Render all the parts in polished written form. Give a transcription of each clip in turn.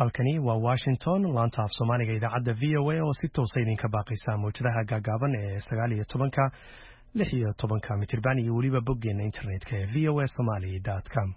halkani waa Washington laanta af Soomaaliga idaacadda VOA oo si toos ah idinka baaqaysa muujadaha gaagaaban ee 19 16 mitirban iyo waliba boggeena internetka ee voasomali.com.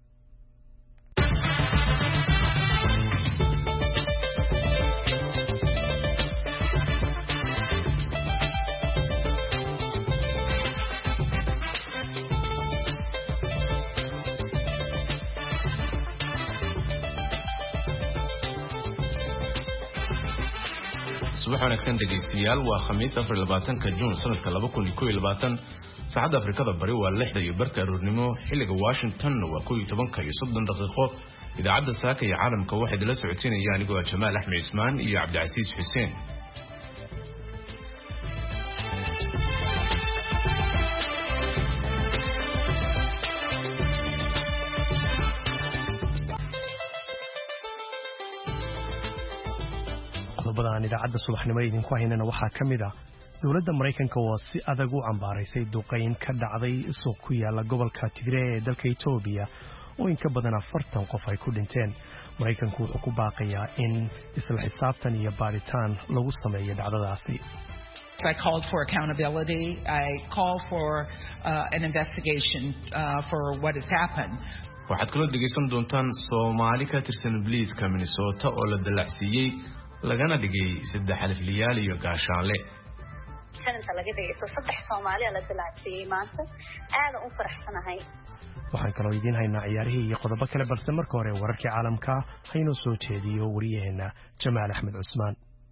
subax wanaagsan dhegeystayaal waa khamiis 24 Juun sanadka 2021 saacada Afrikada bari waa 6 iyo barka aroornimo xilliga Washington waa 11 iyo 30 daqiiqo idaacadda saaka iyo caalamka waxa idila socodsiinaya anigoo Jamaal Axmed Ismaan iyo Cabdicasiis Xuseen. qodobada idaacadda subaxnimo idinku haynana waxaa kamid ah dawladda Mareykanka oo si adag u cambaaraysay duqeyn ka dhacday suuq ku yaala gobolka Tigray ee dalka Itoobiya oo in ka badan 40 qof ay ku dhinteen. Mareykanku wuxuu ku baaqayaa in isla xisaabtan iyo baaritaan lagu sameeyo dhacdadaasi. I called for accountability. I call for an investigation for what has happened. waxaad kaloo dhegeysan doontaan Soomaali ka tirsan Booliiska Minnesota oo la dalacsiiyay lagana dhigay 3 xalifliyaal iyo gaashaanle inta laga dhigay 3 Soomaali la dalacsiiyay maanta aad u faraxsanahay. waxaan kaloo idin haynaa ciyaarihii iyo qodobo kale balse marka hore wararkii caalamka hayno soo jeediyo wariyaheena Jamaal Axmed Cusmaan.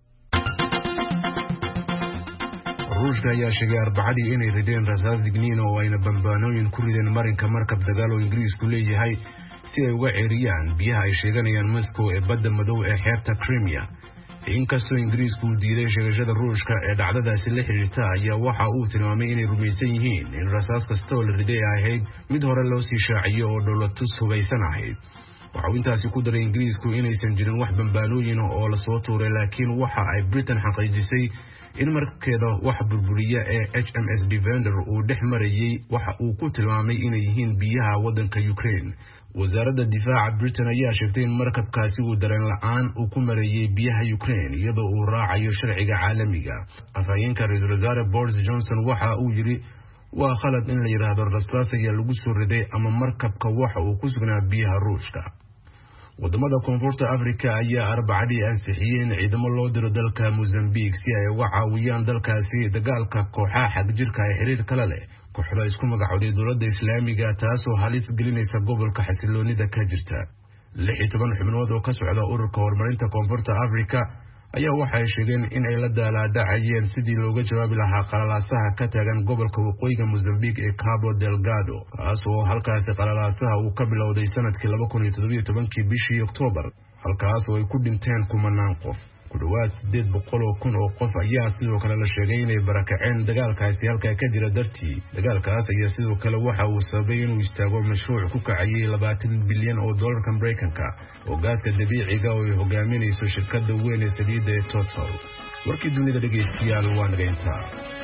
Ruushka ayaa sheegay Arbacadii inay rideen rasaas digniin oo ayna bambaanooyin ku rideen marinka markab dagaal oo Ingiriisku leeyahay si ay uga ceeriyaan biyaha ay sheeganayaan Moscow ee badda madow ee xeebta Crimea. inkastoo Ingiriisku diiday sheegashada Ruushka ee dhacdadaasi la xiriirta ayaa waxa uu tilmaamay inay rumaysan yihiin in rasaas kasta oo la riday ay ahayd mid hore loo sii shaaciyo oo dawladdu hubeysan ahayd. waxa uu intaasi ku daray Ingiriisku inaysan jirin wax bambaanooyin oo la soo tuuray laakiin waxa ay Britain xaqiijisay in markeeda wax burburiya ee HMS Bivender uu dhex marayay waxa uu ku tilmaamay inay yihiin biyaha wadanka Ukraine. wasaaradda difaaca Britain ayaa sheegtay in markabkaasi uu dareen la'aan uu ku marayay biyaha Ukraine iyadoo uu raacayo sharciga caalamiga. afhayeenka ra'iisul wasaare Boris Johnson waxa uu yiri waa khalad in la yiraahdo rasaas ayaa lagu soo riday ama markabka waxa uu ku sugnaa biyaha Ruushka. wadamada koonfurta Afrika ayaa Arbacadii ansixiyay in ciidamo loo diro dalka Mozambique si ay uga caawiyaan dalkaasi dagaalka kooxaha xagjirka ee xiriir kala leh kooxda isku magacooday dawladda Islaamiga taasoo halis gelinaysa gobolka xasiloonida ka jirta. 16 xubnood oo ka socda ururka horumarinta koonfurta Afrika ayaa waxay sheegeen in ay la daalaa-dhacayeen sidii looga jawaabi lahaa qalalaasaha ka taagan gobolka waqooyiga Mozambique ee Cabo Delgado kaasoo halkaasi qalalaasaha uu ka bilowday sanadkii 2017 bishii Oktoobar halkaasoo ay ku dhinteen kumanaan qof. ku dhawaad 800,000 oo qof ayaa sidoo kale la sheegay inay barakaceen dagaalkaasi halka ka jira dartii. dagaalkaas ayaa sidoo kale waxa uu sababay inuu istaago mashruuc ku kacayay $20 bilyan oo dollarka Mareykanka oo gaaska dabiiciga oo ay hogaaminayso shirkadda weyn ee saliidda ee Total. warkii dunida dhageystayaal waa naga intaa.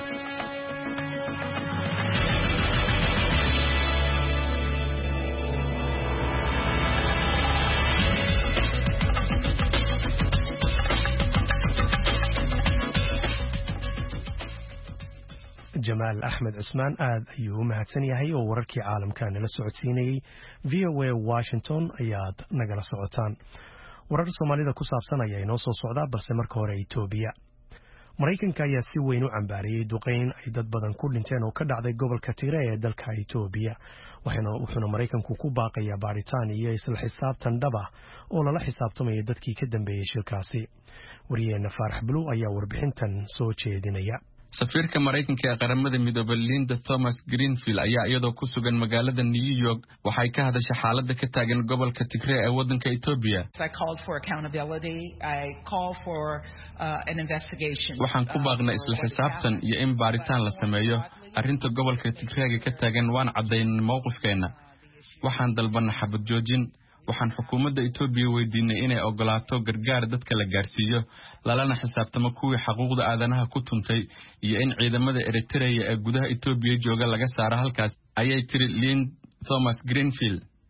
Jamaal Axmed Cusmaan aad ayuu u mahadsan yahay oo wararkii caalamka nala socodsiinayay. VOA Washington ayaad nagala socotaan. warar Soomaalida ku saabsan ayaa inoo soo socda balse marka hore Itoobiya. Mareykanka ayaa si weyn u cambaariyay duqeyn ay dad badan ku dhinteen oo ka dhacday gobolka Tigray ee dalka Itoobiya. wuxuuna Mareykanku ku baaqayaa baaritaan iyo isla xisaabtan dhab ah oo lala xisaabtamayo dadkii ka dambeeyay shilkaasi. wariyaheena Faarax Buluw ayaa warbixintan soo jeedinaya. safiirka Mareykanka ee qaramada midoobay Linda Thomas Greenfield ayaa iyadoo ku sugan magaalada New York waxay ka hadashay xaaladda ka taagan gobolka Tigray ee wadanka Itoobiya. I called for accountability. I call for an investigation. waxaan ku baaqnay isla xisaabtan iyo in baaritaan la sameeyo arrinta gobolka Tigray ka taagan waan cadeynay mowqifkeena. waxaan dalbanay xabad joojin. waxaan xukuumadda Itoobiya weydiinay inay ogolaato gargaar dadka la gaarsiiyo lalana xisaabtamo kuwii xuquuqda aadanaha ku tuntay iyo in ciidamada Eritrea ee gudaha Itoobiya jooga laga saaro halkaas ayay tiri Linda Thomas Greenfield.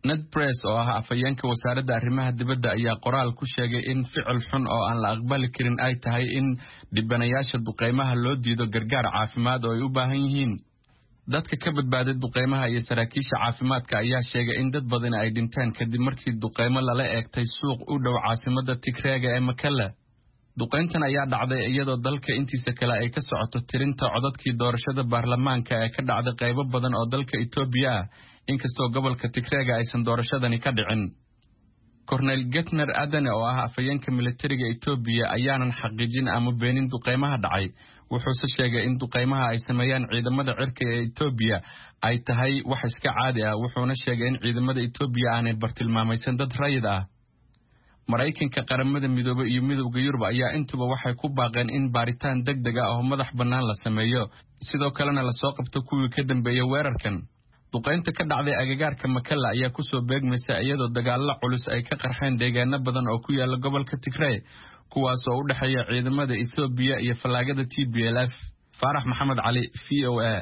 Ned Price oo ah afayeenka wasaaradda arrimaha dibadda ayaa qoraal ku sheegay in ficil xun oo aan la aqbali karin ay tahay in dhibanayaasha duqeymaha loo diido gargaar caafimaad oo ay u baahan yihiin. Dadka ka badbaaday duqeymaha iyo saraakiisha caafimaadka ayaa sheegay in dad badan ay dhinteen kadib markii duqeymo lala eegtay suuq u dhow caasimadda Tigreega ee Mekelle. Duqeyntan ayaa dhacday iyadoo dalka intiisa kale ay ka socoto tirinta codadkii doorashada baarlamaanka ee ka dhacday qaybo badan oo dalka Itoobiya ah, inkastoo gobolka Tigreega aysan doorashadani ka dhicin. Cornel Getner Adane oo ah afayeenka militariga Itoobiya ayaanan xaqiijin ama beenin duqeymaha dhacay. Wuxuuse sheegay in duqeymaha ay sameeyaan ciidamada cirka ee Itoobiya ay tahay wax iska caadi ah. Wuxuuna sheegay in ciidamada Itoobiya aanay bartilmaamaysan dad rayid ah. Maraykanka, qaramada midoobay iyo midowga Yurub ayaa intuba waxay ku baaqeen in baaritaan degdeg ah oo madax bannaan la sameeyo, sidoo kalena la soo qabto kuwii ka dambeeyay weerarkan. Duqeynta ka dhacday agagaarka Mekelle ayaa ku soo beegmaysa iyadoo dagaallo culus ay ka qarxeen deegaano badan oo ku yaala gobolka Tigray, kuwaas oo u dhexeeya ciidamada Itoobiya iyo falaagada TPLF. Faarax Maxamed Cali, VOA.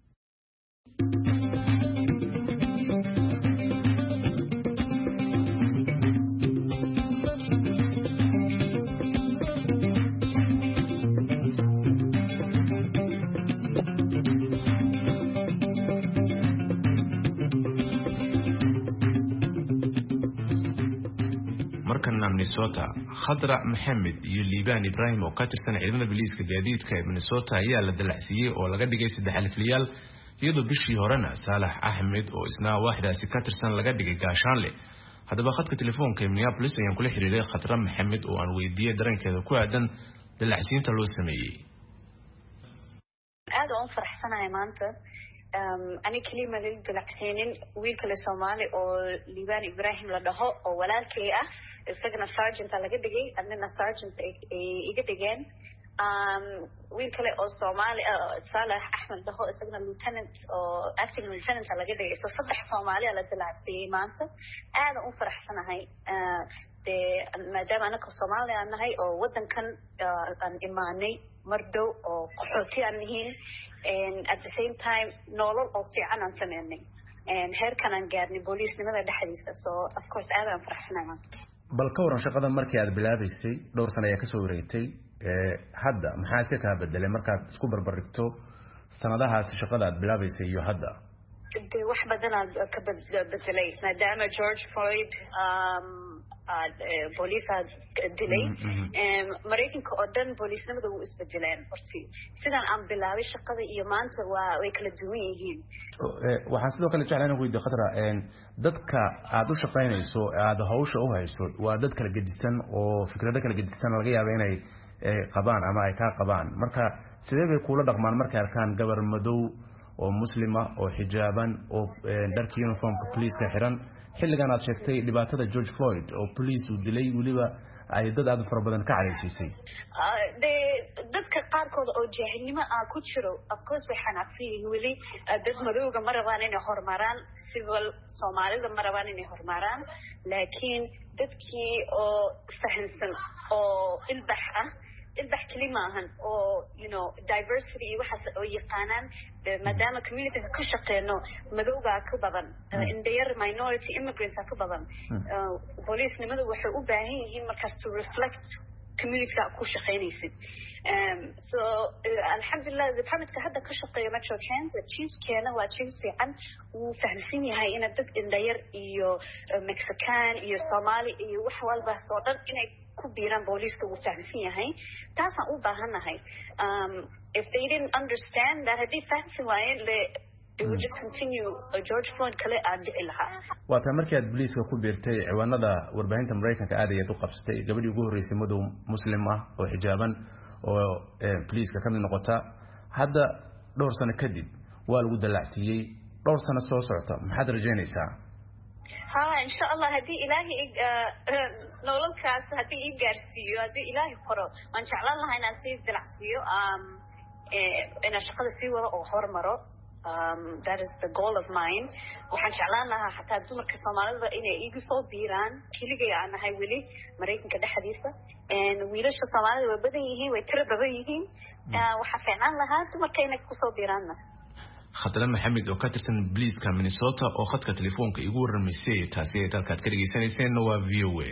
markana Minnesota, Khadra Mohammed iyo Liban Ibrahim oo ka tirsan ciidamada booliiska gaadiidka ee Minnesota ayaa la dalacsiyay oo laga dhigay 3 xilfiyaal, iyadoo bishii horena Saalax Ahmed oo isna waaxdaasi ka tirsan laga dhigay gaashaanle. Haddaba khadka telefoonka ee Minneapolis ayaan kula xiriiray Khadra Mohammed oo aan weydiiyay dareenkeeda ku aadan dalacsiinta loo sameeyay. aad oo faraxsanahay maanta ani kelima la dalacsiinin wiilka Soomaali oo Liban Ibrahim la dhaho oo walaalkay ah, isagana sergeant laga dhigay, anna sergeant iga dhigeen. wiil kale oo Soomaali Saalax Ahmed dhaho isagana lieutenant oo acting lieutenant laga dhigay. So 3 Soomaali la dalacsiyay maanta. aad oo faraxsanahay maadaama anaka Soomaali aan nahay oo wadankan aan imaanay mardow oo qaxooti aan yihiin, and at the same time nolol oo fiican aan sameynay heerkan aan gaarnay booliisnimada dhexdiisa. So of course aad aan faraxsanahay maanta. bal ka waran shaqada markii aad bilaabaysay dhowr sano ayaa ka soo wareegtay, hadda maxaa iska ka bedelay markaad isku barbarigto sanadahaas shaqada aad bilaabaysay iyo hadda? wax badan ka bedelay maadaama George Floyd booliiska dilay. Mareykanka oo dhan booliisnimada wuu isbedeleen hortii. Sidaan aan bilaabay shaqada iyo maanta way kala duwan yihiin. waxaan sidoo kale jeclaan inaan weydiiyo Khadra, dadka aad u shaqaynayso aad hawsha u hayso waa dad kala gedisan oo fikrado kala gedisan laga yaabo inay qabaan ama ay ka qabaan. Marka sidee bay kula dhaqmaan markay arkaan gabar madow oo muslima oo xijaaban oo dharka uniformka poliiska xiran xilligan aad sheegtay dhibaatada George Floyd oo police uu dilay waliba ay dad aad fara badan ka cadaysay? dadka qaarkood oo jaahilnimo ku jiro of course waxaan afsiin wali dad madowga ma rabaan inay hormaraan, civil Soomaalida ma rabaan inay hormaraan, laakiin dadkii oo fahansan oo ilbax kelima ahan oo diversity waxaas oo yaqaanaan maadaama community ka shaqeeno madowga ka badan, indhayar minority immigrants ka badan. booliisnimadu waxay u baahan yihiin markaas to reflect community ku shaqeynaysid. so alxamdulillah departmentka hadda ka shaqeeyo Metro Transit chiefkeena waa chief fiican, wuu fahamsan yahay in dad indhayar iyo Mexican iyo Somali iyo wax walba soo dhan inay ku biiraan booliiska wuu fahamsan yahay. taasaan u baahanahay. if they didn't understand that hadii fahamsan waayeen they would just continue George Floyd kale aan dhici lahaa. waa tan markii aad booliiska ku biirtay ciwaanada warbaahinta Mareykanka aad ayaad u qabsatay gabadhii ugu horeysay madow muslim ah oo xijaaban oo booliiska ka mid noqota. hadda dhowr sano kadib waa lagu dalacsiyay, dhowr sano soo socota maxaad rajaynaysaa? إن شاء الله هدي إلهي نولد كاس هدي إيجارسيو هدي إلهي قرو وإن شاء الله هنا نسيب دلعسيو إن شغل سيوا أو حور مرو. that is the goal of mine. وحن شعلانها حتى دومر كسومالد إنه يجي صوب بيران كل جاي عنا هاي ولي مريكن كده حديثة and ويلش كسومالد وبدأ يهين ويتربى بيهين وحفظنا لها دومر كينك كصوب بيراننا. Khadra Maxamed oo ka tirsan Booliiska Minnesota oo khadka telefoonka igu waramaysay taasi ay halkaad ka dhageysanayseen waa VOA.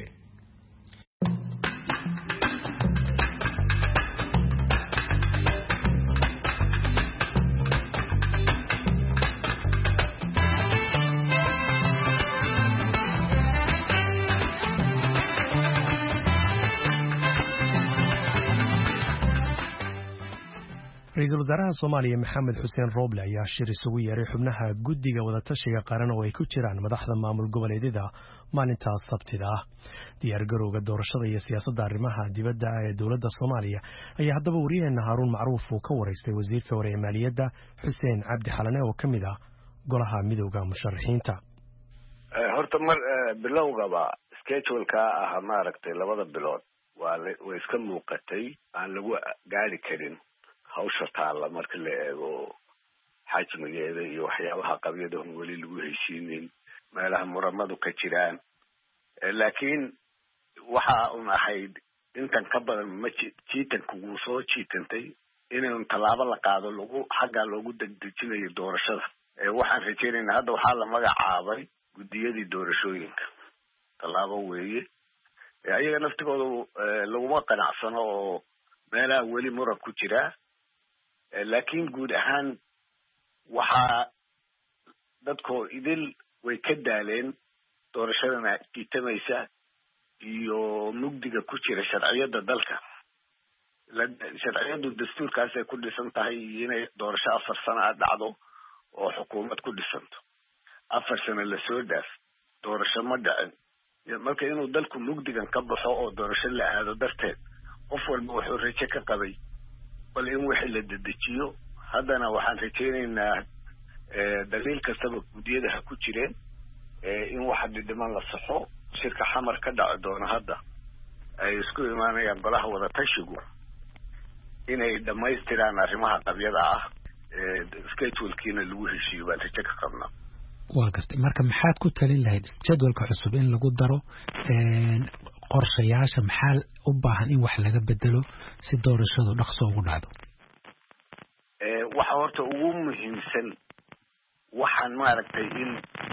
Ra'iisul Wasaaraha Soomaaliya Maxamed Xuseen Roble ayaa shir isugu yeeray xubnaha guddiga wadatashiga qaran oo ay ku jiraan madaxda maamul goboleedyada maalinta Sabtida ah. Diyaargarowga doorashada iyo siyaasadda arrimaha dibadda ee dowladda Soomaaliya ayaa haddaba wariyaheena Haruun Macruuf uu ka waraystay wasiirka hore ee maaliyadda Xuseen Cabdi Xalane oo ka mid ah golaha midowga musharaxiinta. Horta mar bilowgaba schedule-ka ah maaragtay labada bilood way iska muuqatay aan lagu gaari karin hawsha taala marka la eego xajmigeeda iyo waxyaabaha qabyada weli lagu heshiinin meelaha muramadu ka jiraan laakiin waxa uu ahayd intan ka badan ma jiitanku wuu soo jiitantay inuu talaabo la qaado xagga loogu degdejinayo doorashada waxaan rajaynaynaa hadda waxaa la magacaabay guddiyadii doorashooyinka talaabo weeye ayaga naftigooda laguma qanacsano oo meelaha weli muran ku jira laakiin guud ahaan waxaa dadkoo idil way ka daaleen doorashadana jiitamaysa iyo mugdiga ku jira sharciyada dalka sharciyadu dastuurkaasay ku dhisan tahay inay doorasho 4 sano dhacdo oo xukuumad ku dhisanto 4 sano la soo dhaaf doorasho ma dhacin marka inuu dalku mugdigan ka baxo oo doorasho la aado darteed qof walba wuxuu rajo ka qabay bal in wixii la dedejiyo haddana waxaan rajaynaynaa daliil kastaba guddiyada ha ku jireen in waxa dhiman la saxo shirka xamar ka dhaco doona hadda ay isku imaanayaan golaha wadatashigu inay dhammaystiraan arrimaha qabyada ah schedule-kiina lagu heshiiyo baan rajo ka qabnaa. waa gartay marka maxaad ku talin lahayd jadwalka cusub in lagu daro qorshayaasha maxaa u baahan in wax laga bedelo si doorashadu dhaqso ugu dhacdo? waxa horta ugu muhiimsan waxaan maaragtay in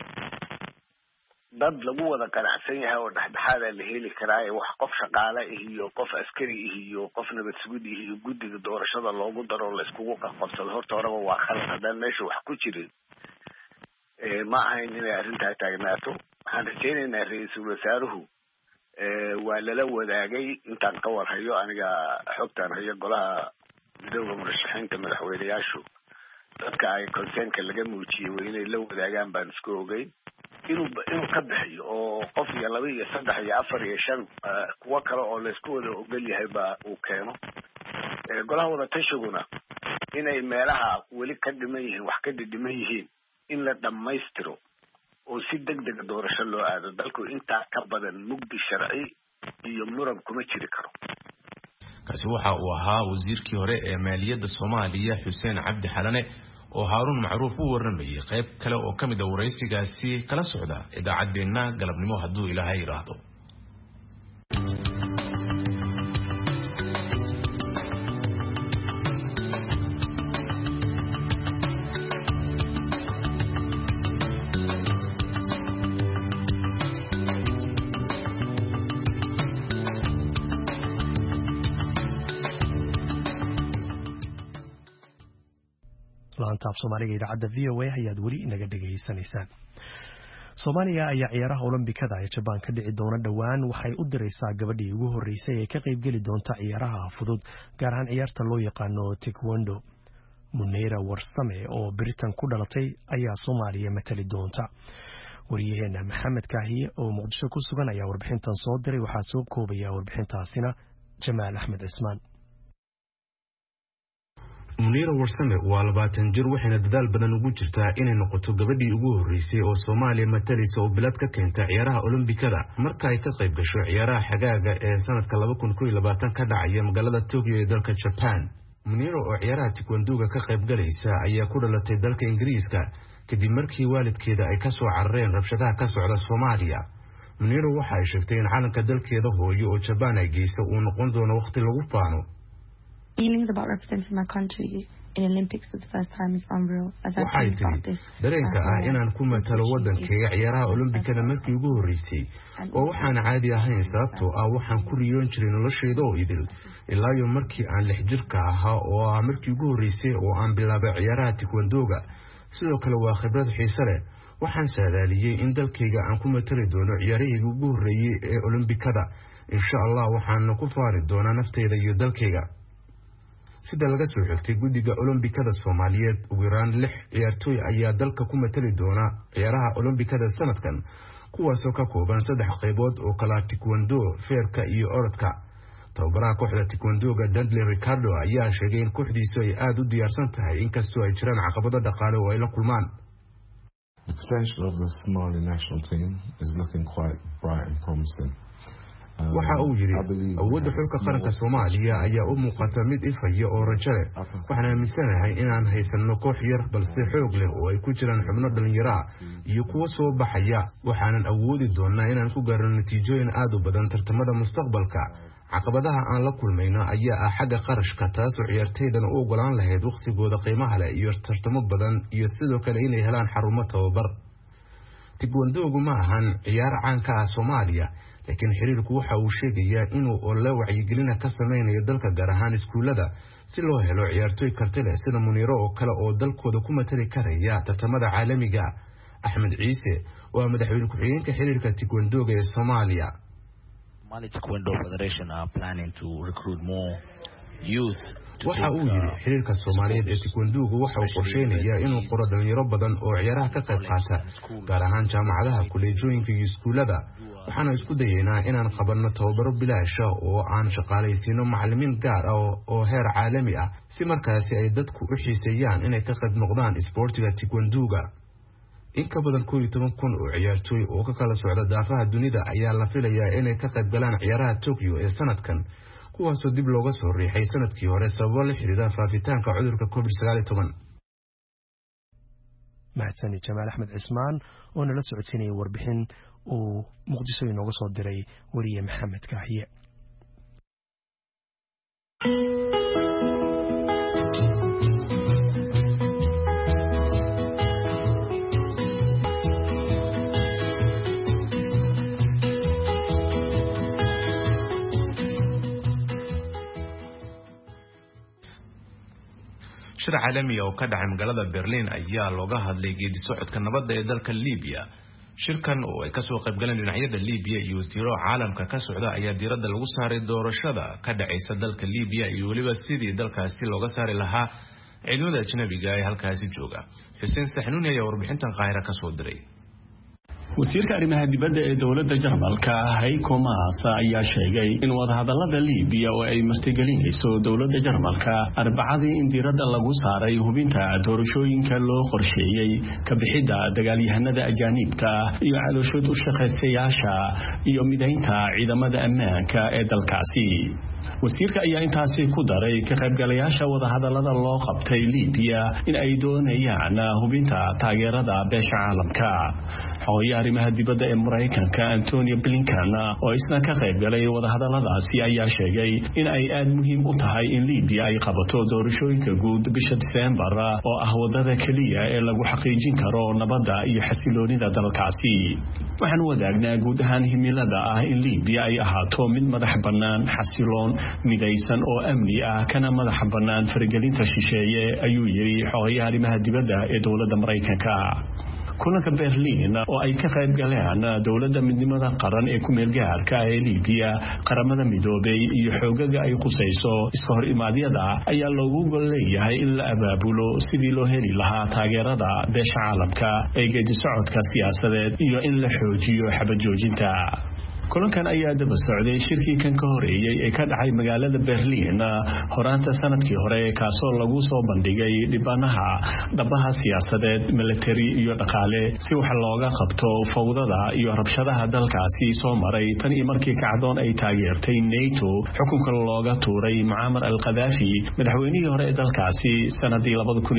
dad lagu wada qanacsan yahay oo dhexdhexaada la heli karaa wax qof shaqaale iyo qof askari iyo qof nabad sugid iyo guddiga doorashada loogu daro la iskugu qabsado horta horeba waa khalad haddaan meesha wax ku jirin ma ahayn inay arrintaa taagnaato. waxaan rajaynaynaa ra-iisul wasaaruhu waa lala wadaagay intaan ka warhayo aniga xogtaan hayo golaha midowga murashaxiinta madaxweynayaashu dadka ay concernka laga muujiyey waa inay la wadaagaan baan isku ogeyn inuu ka bixiyo oo qof iyo 2 iyo 3 iyo 4 iyo 5 kuwa kale oo la isku wada ogol yahay baa uu keeno golaha wadatashiiguna inay meelaha weli ka dhiman yihiin wax ka dhiman yihiin in la dhammaystiro oo si degdeg doorasho loo aado dalku intaa ka badan mugdi sharci iyo muran kuma jiri karo. kaasi waxa uu ahaa wasiirkii hore ee maaliyadda Soomaaliya Xuseen Cabdi Xalane oo Haruun Macruuf u waramayay qayb kale oo kamid ah waraysigaasi kala socda idaacadeena galabnimo hadduu Ilaahay yiraahdo. laantaaf Soomaaliga idaacadda VOA ayaad weli inaga dhageysanaysaan. Soomaaliya ayaa ciyaaraha Olombikada ee Japan ka dhici doona dhawaan waxay u diraysaa gabadhii ugu horeysay ee ka qayb gali doonta ciyaaraha fudud gaar ahaan ciyaarta loo yaqaano taekwondo. Munira Warsame oo Britain ku dhalatay ayaa Soomaaliya matali doonta. wariyaheena Maxamed Kaahiye oo Muqdisho ku sugan ayaa warbixintan soo diray waxaa soo koobaya warbixintaasina Jamaal Axmed Cismaan. Munira Warsame waa 20 jir waxayna dadaal badan ugu jirtaa inay noqoto gabadhii ugu horeysay oo Soomaaliya mataleysa oo bilad ka keenta ciyaaraha Olombikada marka ay ka qayb gasho ciyaaraha xagaaga ee sanadka 2022 ka dhacaya magaalada Tokyo ee dalka Japan. Munira oo ciyaaraha taekwondo ka qayb galaysa ayaa ku dhalatay dalka Ingiriiska kadib markii waalidkeeda ay ka soo carareen rabshadaha ka socda Soomaaliya. Munira waxa ay sheegtay in calanka dalkeeda hooyo oo Japan ay geysay uu noqon doono waqti lagu faano. Feelings about representing my country waxay tiri dareenka ah inaan ku matalo wadankayga ciyaaraha olombikada markii ugu horeysay oo waxaan caadi ahayn sababtoo ah waxaan ku riyoon jiray noloshayda oo idil ilaa iyo markii aan 6 jirka ahaa oo ah markii ugu horeysay oo aan bilaabay ciyaaraha taekwondo-ga sidoo kale waa khibrad xiiso leh waxaan saadaaliyay in dalkayga aan ku matali doono ciyaarahayga ugu horeeyay ee olombikada insha Allah waxaan ku faari doonaa naftayda iyo dalkayga sida laga soo xigtay guddiga olombikada Soomaaliyeed ugu yaraan 6 ciyaartooy ayaa dalka ku matali doona ciyaaraha olombikada sanadkan kuwaas oo ka kooban 3 qaybood oo kala taekwondo feerka iyo orodka tababaraha kooxda taekwondo-ga Dudley Ricardo ayaa sheegay in kooxdiisu ay aad u diyaarsan tahay inkastoo ay jiraan caqabado dhaqaale oo ay la kulmaan The potential of the Somali national team is looking quite bright and promising. waxa uu yiri awoodda xulka qaranka Soomaaliya ayaa u muuqata mid ifaya oo rajo leh waxaan aaminsanahay inaan haysano koox yar balse xoog leh oo ay ku jiraan xubno dhalinyaro iyo kuwa soo baxaya waxaanan awoodi doonaa inaan ku gaarno natiijooyin aad u badan tartamada mustaqbalka caqabadaha aan la kulmayno ayaa ah xagga qarashka taas oo ciyaartooydan u ogolaan lahayd waqtigooda qiimaha leh iyo tartamo badan iyo sidoo kale inay helaan xarumo tababar taekwondo-gu ma ahan ciyaar caan ka ah Soomaaliya laakiin xiriirku waxa uu sheegayaa inuu ole wacyigelin ka sameynayo dalka gaar ahaan iskuulada si loo helo ciyaartooy karti leh sida Muniro oo kale oo dalkooda ku matali karaya tartamada caalamiga Axmed Ciise waa madaxweyne ku-xigeenka xiriirka taekwondo-ga ee Soomaaliya Somali Taekwondo Federation are planning to recruit more youth waxa uu yiri xiriirka Soomaaliyeed ee taekwondo-gu waxa uu qorsheynayaa inuu qoro dhalinyaro badan oo ciyaaraha ka qayb qaata gaar ahaan jaamacadaha kuleejooyinka iyo iskuulada waxaan isku dayeynaa inaan qabanno tababaro bilaash ah oo aan shaqaalaysiino macallimiin gaar ah oo heer caalami ah si markaasi ay dadku u xiiseeyaan inay ka qayb noqdaan isboortiga taekwondo-ga in ka badan 12,000 oo ciyaartooy oo ka kala socda daafaha dunida ayaa la filayaa inay ka qayb galaan ciyaaraha Tokyo ee sanadkan kuwaasoo dib looga soo riixay sanadkii hore sababo la xiriira faafitaanka cudurka COVID-19 mahadsan Jamaal Axmed Cismaan oo nala socodsiinayay warbixin uu Muqdisho inooga soo diray wariye Maxamed Kaahiye shir caalami oo ka dhacay magaalada Berlin ayaa looga hadlay geedi socodka nabadda ee dalka Liibiya shirkan oo ay ka soo qayb galeen dhinacyada Liibiya iyo wasiiro caalamka ka socda ayaa diiradda lagu saaray doorashada ka dhacaysa dalka Liibiya iyo waliba sidii dalkaasi looga saari lahaa ciidamada ajnabiga ee halkaasi jooga Xuseen Saxnuuni ayaa warbixintan Qaahira ka soo diray wasiirka arrimaha dibadda ee dawladda Jarmalka Heiko Maas ayaa sheegay in wadahadallada Liibiya oo ay martigelinayso dawladda Jarmalka arbacadii in diiradda lagu saaray hubinta doorashooyinka loo qorsheeyay ka bixidda dagaalyahanada ajaanibta iyo calooshood u shaqaystayaasha iyo midaynta ciidamada ammaanka ee dalkaasi wasiirka ayaa intaasi ku daray ka qaybgalayaasha wadahadallada loo qabtay Liibiya in ay doonayaan hubinta taageerada beesha caalamka xogayaha arrimaha dibadda ee Mareykanka Antonio Blinken oo isna ka qaybgalay wadahadalladaasi ayaa sheegay in ay aad muhiim u tahay in Liibiya ay qabato doorashooyinka guud bisha December oo ah wadada kaliya ee lagu xaqiijin karo nabadda iyo xasiloonida dalkaasi waxaan wadaagnaa guud ahaan himilada ah in Liibiya ay ahaato mid madax bannaan xasiloon midaysan oo amni ah kana madax bannaan faragelinta shisheeye ayuu yiri xogayaha arrimaha dibadda ee dawladda Mareykanka kulanka Berlin oo ay ka qayb galeen dawladda midnimada qaran ee ku meel gaarka ah ee Liibiya qaramada midoobay iyo xogaga ay qusayso iska hor imaadyada ayaa loogu gol leeyahay in la abaabulo sidii loo heli lahaa taageerada beesha caalamka ee geedi socodka siyaasadeed iyo in la xoojiyo xabad joojinta kulankan ayaa daba socday shirkii kan ka horeeyay ee ka dhacay magaalada Berlin horaanta sanadkii hore kaasoo lagu soo bandhigay dhibanaha dhabaha siyaasadeed military iyo dhaqaale si wax looga qabto fawdada iyo rabshadaha dalkaasi soo maray tan iyo markii kacdoon ay taageertay NATO xukunka looga tuuray Muammar al-Qaddafi madaxweynihii hore ee dalkaasi sanadii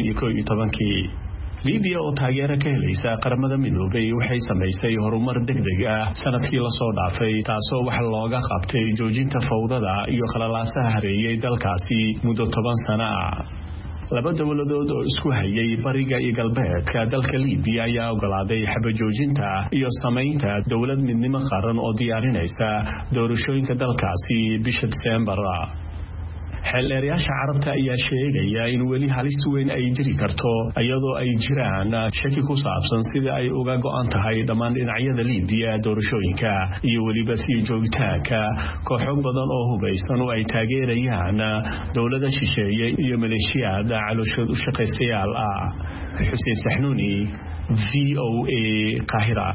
2011 Liibiya oo taageero ka helaysa qaramada midoobay waxay sameysay horumar degdeg ah sanadkii la soo dhaafay taasoo wax looga qabtay joojinta fawdada iyo khalalaasaha hareeyay dalkaasi muddo 10 sano ah laba dowladood oo isku hayay bariga iyo galbeedka dalka Liibiya ayaa ogolaaday xabajoojinta iyo sameynta dowlad midnimo qaran oo diyaarinaysa doorashooyinka dalkaasi bisha December. xeelleerayaasha carabta ayaa sheegaya in weli halis weyn ay jiri karto iyadoo ay jiraan shaki ku saabsan sida ay uga go'an tahay dhammaan dhinacyada Liibiya doorashooyinka iyo weliba sii joogitaanka kooxo badan oo hubeysan oo ay taageerayaan dowladda shisheeye iyo maleeshiyada calooshood u shaqaystayaal ah. Xuseen Saxnuuni, VOA, Qaahira.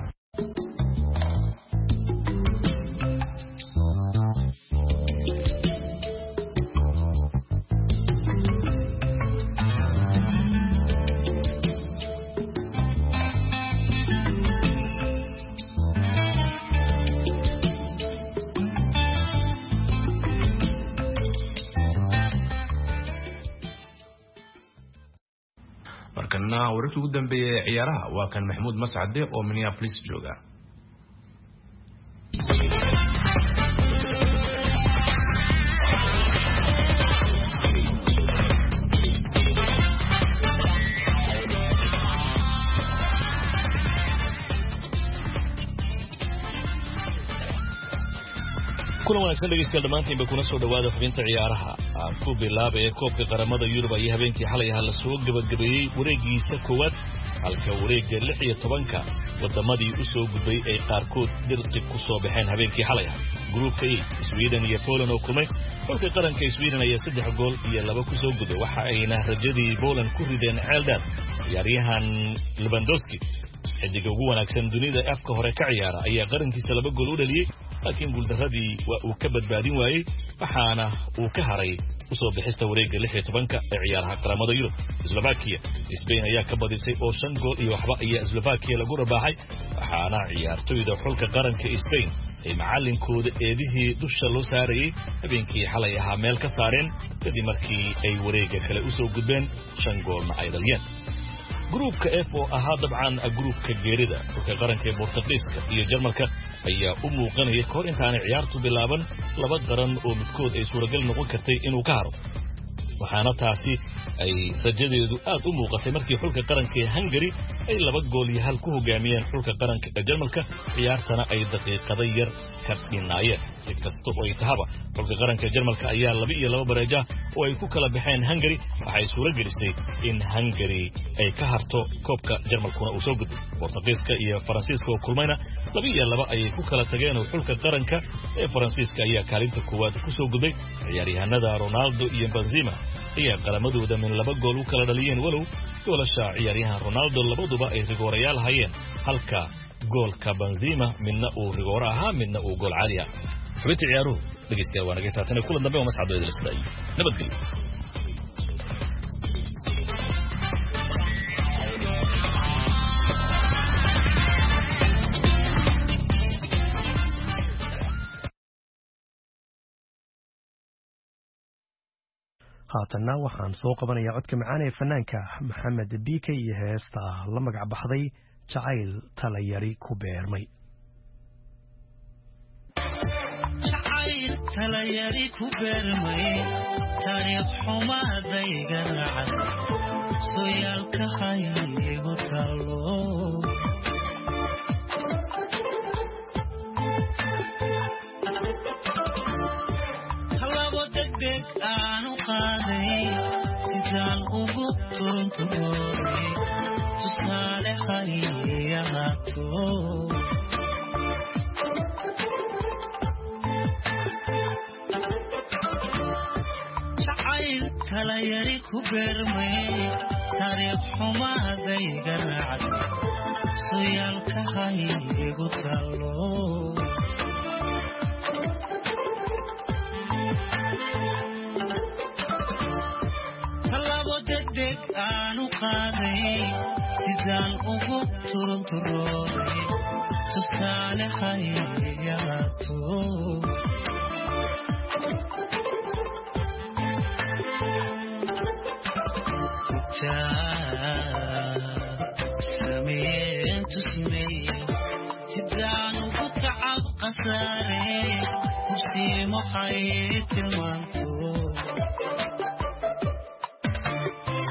markana wararkii ugu dambeeyay ciyaaraha waa kan Maxamuud Mascade oo Minneapolis jooga. kulan wanaagsan dhegeystayaal dhamaantiinba kuna soo dhawaada xubinta ciyaaraha aan ku bilaabay koobka qaramada Yurub ayaa habeenkii xalay la soo gabagabeeyay wareegiisa koowaad halka wareegga 16ka wadamadii u soo gudbay ay qaarkood dirqi ku soo baxeen habeenkii xalay. Groupka A Sweden iyo Poland oo kulmay xulka qaranka Sweden ayaa 3 gool iyo 2 ku soo gudbay waxa ayna rajadii Poland ku rideen ceeldan ciyaaryahan Lewandowski xidiga ugu wanaagsan dunida afka hore ka ciyaara ayaa qarankiisa 2 gool u dhaliyay laakiin guuldaradii waa uu ka badbaadin waayay waxaana uu ka haray usoo bixista wareegga 16ka ee ciyaaraha qaramada Yurub. Slovakia Spain ayaa ka badisay oo 5 gool iyo waxba ayaa Slovakia lagu rabaaxay waxaana ciyaartoyda xulka qaranka Spain ay macallinkooda eedihii dusha loo saarayay habeenkii xalay ahaa meel ka saareen kadib markii ay wareegga kale usoo gudbeen 5 goolna ay dhaliyeen. Groupka F oo ahaa dabcan groupka geerida xulka qaranka ee Boortaqiiska iyo Jarmalka ayaa u muuqanaya kor intaanay ciyaartu bilaaban 2 qaran oo midkood ay suuragal noqon kartay inuu ka haro waxaana taasi ay rajadeedu aad u muuqatay markii xulka qaranka ee Hungary ay 2 gool iyo 1 ku hogaamiyeen xulka qaranka ee Jarmalka ciyaartana ay daqiiqado yar ka dhinaayeen. Si kasta oo ay tahaba xulka qaranka ee Jarmalka ayaa 2 iyo 2 bareeja oo ay ku kala baxeen Hungary waxay suuragelisay in Hungary ay ka harto koobka Jarmalkuna uu soo gudbay. Boortaqiiska iyo Faransiiska oo kulmayna 2 iyo 2 ayay ku kala tageen oo xulka qaranka ee Faransiiska ayaa kaalinta koowaad ku soo gudbay. ciyaaryahanada Ronaldo iyo Benzema ayaa qalamadooda min 2 gool u kala dhaliyeen walow goolasha ciyaaryahan Ronaldo labaduba ay rigoorayaal hayeen halka goolka Benzema midna uu rigoor ahaa midna uu gool caadi ah. xubinta ciyaaruhu dhegeystayaal waa naga taatana kulan dambe oo Mascado idil siday nabadgelyo. haatanna waxaan soo qabanayaa codka macaan ee fanaanka Maxamed Biike iyo heesta la magac baxday Jacayl Talayari ku beermay. Jacayl Talayari ku beermay taariikh xumaadayga nacay sooyaalka haygu talo aanu qaaday sidaan ugu turunturoobay tusaale hayahaato jacayl talayari ku beermay taariikh xumaadayga nacay sooyaalka haygu talo aanu qaaday sidaan ugu turunturoobay tusaale hayahaato sameen tusmeeye sidaan ugu tacab qasaare hubsiimo hay tilmaanto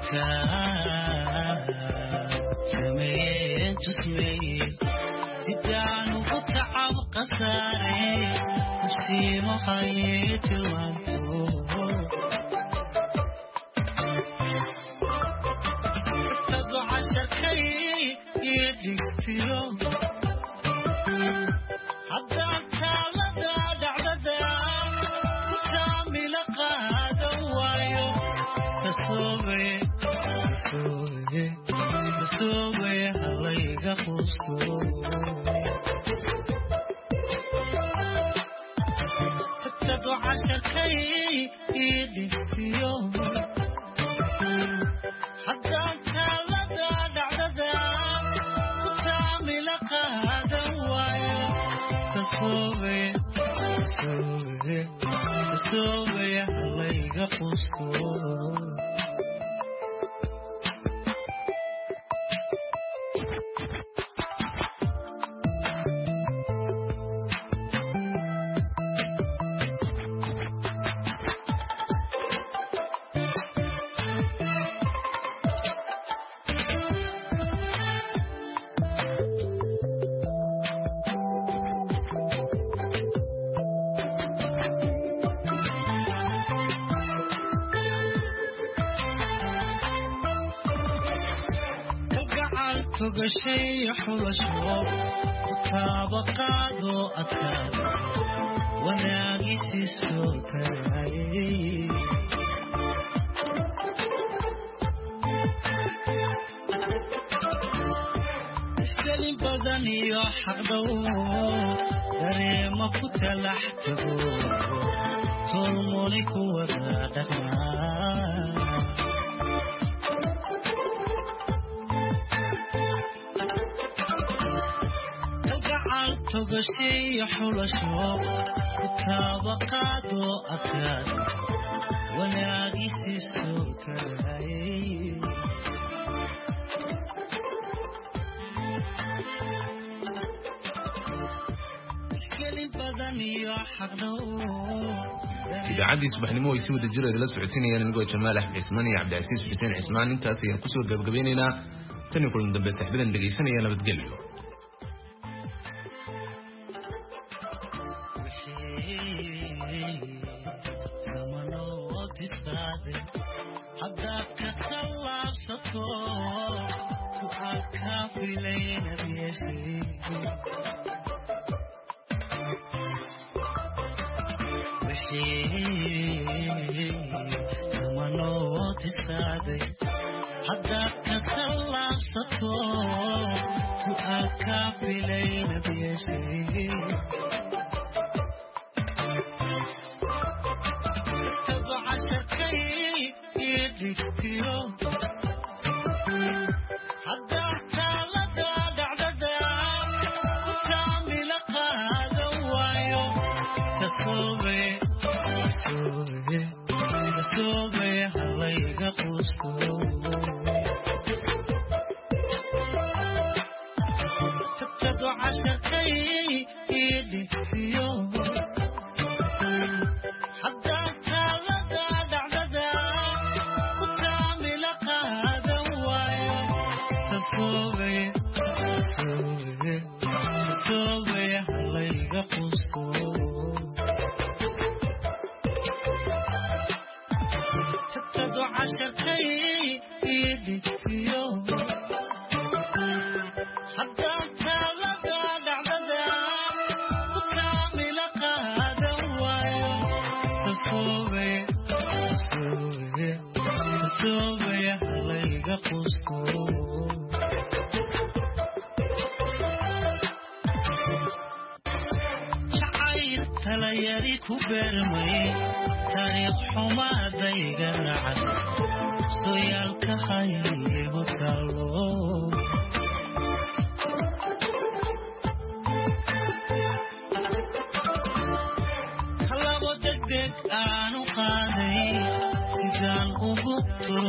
سمين تسمي سدان وتعب قصاري نفسي محيط وانتو تضع شكي يدك في يوم حتى تالدا دعدا وتعمل قادة وايو تسوبي تسوبي عليك خصوصي تضع شكي يدك في يوم حتى تالدا دعدا وتعمل قادة وايو تسوبي عليك خصوصي تغشي حلشو وطابقادو أكاد وناقيس السوكاي سلم بدني حقدو دريما فتلحتبو تلمونيك ودادنا تغشي حلشو وطابقادو أكاد وناقيس السوكاي idaacadii subaxnimo ay si wada jir idila socodsiinayaan anigoo Jamaal Axmed Cismaan iyo Cabdicasiis Xuseen Cismaan intaas ayaan ku soo gabagabaynaynaa tan kulan dambe saxbadan dhageysanaya nabadgelyo talayari ku beermay taariikh xumaa dayga nacad sooyaalka haye hotalo